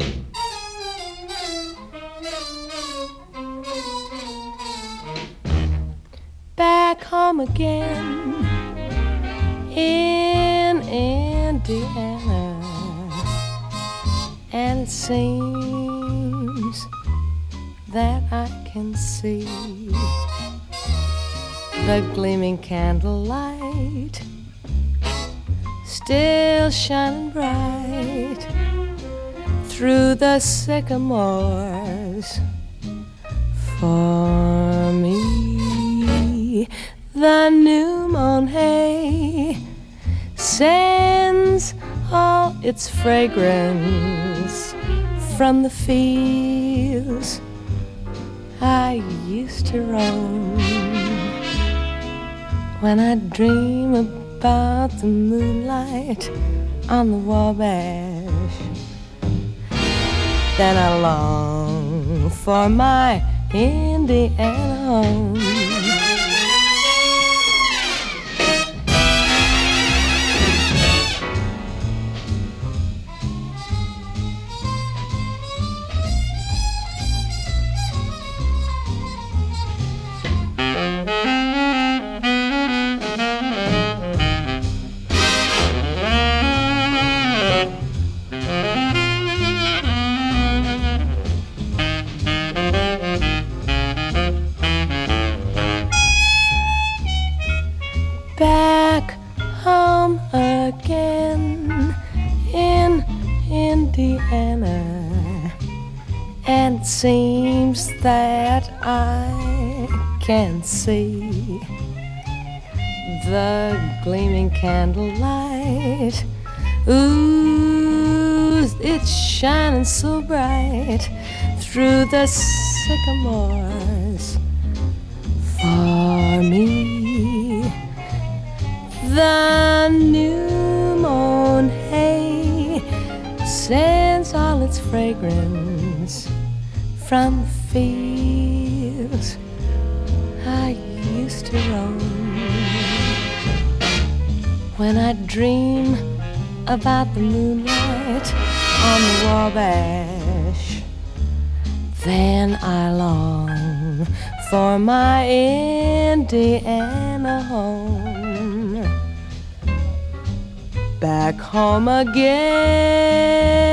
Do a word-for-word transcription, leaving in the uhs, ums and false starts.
Back home again in Indiana, and it seems that I can see the gleaming candlelight still shining bright through the sycamores for me. The new mown hay sends all its fragrance from the fields I used to roam. When I dream about the moonlight on the Wabash, then I long for my Indiana home. Back home again in Indiana, and it seems that I can see the gleaming candlelight. Ooh, it's shining so bright through the sycamores for me. The new mown hay sends all its fragrance from the fields I used to roam. When I dream about the moonlight on the Wabash, then I long for my Indiana home. Back home again